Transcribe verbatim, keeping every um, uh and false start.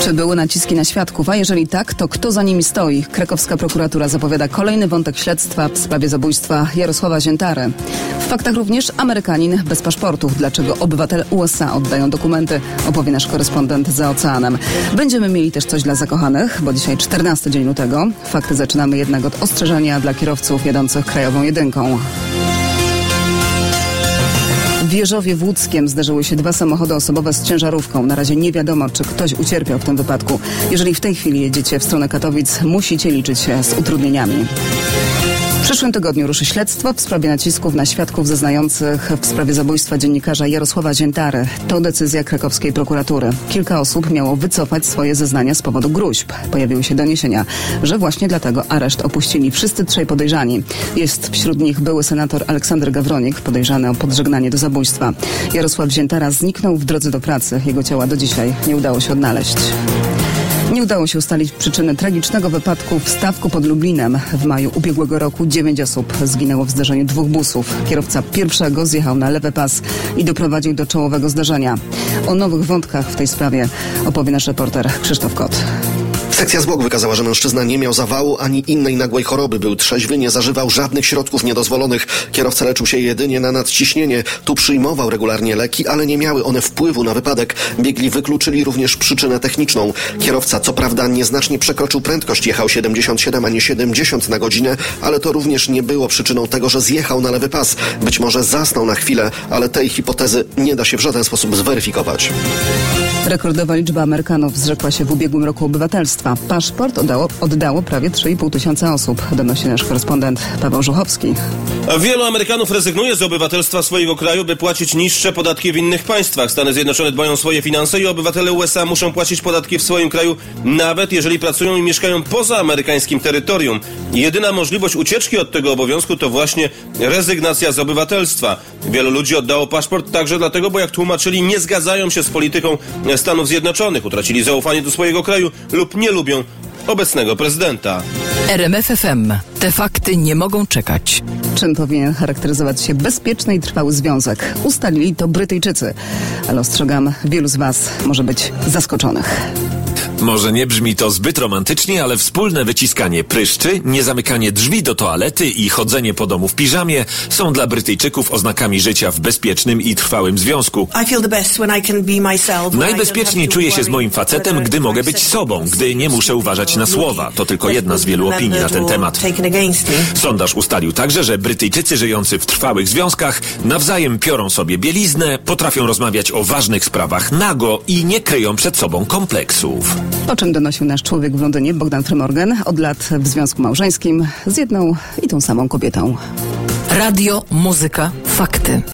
Czy były naciski na świadków? A jeżeli tak, to kto za nimi stoi? Krakowska prokuratura zapowiada kolejny wątek śledztwa w sprawie zabójstwa Jarosława Ziętary. W faktach również Amerykanin bez paszportów. Dlaczego obywatele U S A oddają dokumenty? Opowie nasz korespondent za oceanem. Będziemy mieli też coś dla zakochanych, bo dzisiaj czternasty dzień lutego. Fakty zaczynamy jednak od ostrzeżenia dla kierowców jadących krajową jedynką. W Jeżowie w Łódzkiem zdarzyły się dwa samochody osobowe z ciężarówką. Na razie nie wiadomo, czy ktoś ucierpiał w tym wypadku. Jeżeli w tej chwili jedziecie w stronę Katowic, musicie liczyć się z utrudnieniami. W przyszłym tygodniu ruszy śledztwo w sprawie nacisków na świadków zeznających w sprawie zabójstwa dziennikarza Jarosława Ziętary. To decyzja krakowskiej prokuratury. Kilka osób miało wycofać swoje zeznania z powodu gróźb. Pojawiły się doniesienia, że właśnie dlatego areszt opuścili wszyscy trzej podejrzani. Jest wśród nich były senator Aleksander Gawronik, podejrzany o podżegnanie do zabójstwa. Jarosław Ziętara zniknął w drodze do pracy. Jego ciała do dzisiaj nie udało się odnaleźć. Nie udało się ustalić przyczyny tragicznego wypadku w Stawku pod Lublinem. W maju ubiegłego roku dziewięć osób zginęło w zdarzeniu dwóch busów. Kierowca pierwszego zjechał na lewy pas i doprowadził do czołowego zdarzenia. O nowych wątkach w tej sprawie opowie nasz reporter Krzysztof Kot. Sekcja zwłok wykazała, że mężczyzna nie miał zawału ani innej nagłej choroby. Był trzeźwy, nie zażywał żadnych środków niedozwolonych. Kierowca leczył się jedynie na nadciśnienie. Tu przyjmował regularnie leki, ale nie miały one wpływu na wypadek. Biegli wykluczyli również przyczynę techniczną. Kierowca co prawda nieznacznie przekroczył prędkość. Jechał siedemdziesiąt siedem, a nie siedemdziesiąt na godzinę, ale to również nie było przyczyną tego, że zjechał na lewy pas. Być może zasnął na chwilę, ale tej hipotezy nie da się w żaden sposób zweryfikować. Rekordowa liczba Amerykanów zrzekła się w ubiegłym roku obywatelstwa. Paszport oddało, oddało prawie trzy i pół tysiąca osób, donosi nasz korespondent Paweł Żuchowski. Wielu Amerykanów rezygnuje z obywatelstwa swojego kraju, by płacić niższe podatki w innych państwach. Stany Zjednoczone dbają o swoje finanse i obywatele U S A muszą płacić podatki w swoim kraju, nawet jeżeli pracują i mieszkają poza amerykańskim terytorium. Jedyna możliwość ucieczki od tego obowiązku to właśnie rezygnacja z obywatelstwa. Wielu ludzi oddało paszport także dlatego, bo jak tłumaczyli, nie zgadzają się z polityką Stanów Zjednoczonych, utracili zaufanie do swojego kraju lub nie lubią obecnego prezydenta. R M F F M. Te fakty nie mogą czekać. Czym powinien charakteryzować się bezpieczny i trwały związek? Ustalili to Brytyjczycy. Ale ostrzegam, wielu z Was może być zaskoczonych. Może nie brzmi to zbyt romantycznie, ale wspólne wyciskanie pryszczy, niezamykanie drzwi do toalety i chodzenie po domu w piżamie są dla Brytyjczyków oznakami życia w bezpiecznym i trwałym związku. Najbezpieczniej czuję się z moim facetem, gdy mogę być sobą, gdy nie muszę uważać na słowa. To tylko jedna z wielu opinii na ten temat. Sondaż ustalił także, że Brytyjczycy żyjący w trwałych związkach nawzajem piorą sobie bieliznę, potrafią rozmawiać o ważnych sprawach nago i nie kryją przed sobą kompleksów. O czym donosił nasz człowiek w Londynie, Bogdan Frymorgan, od lat w związku małżeńskim z jedną i tą samą kobietą. Radio, muzyka, fakty.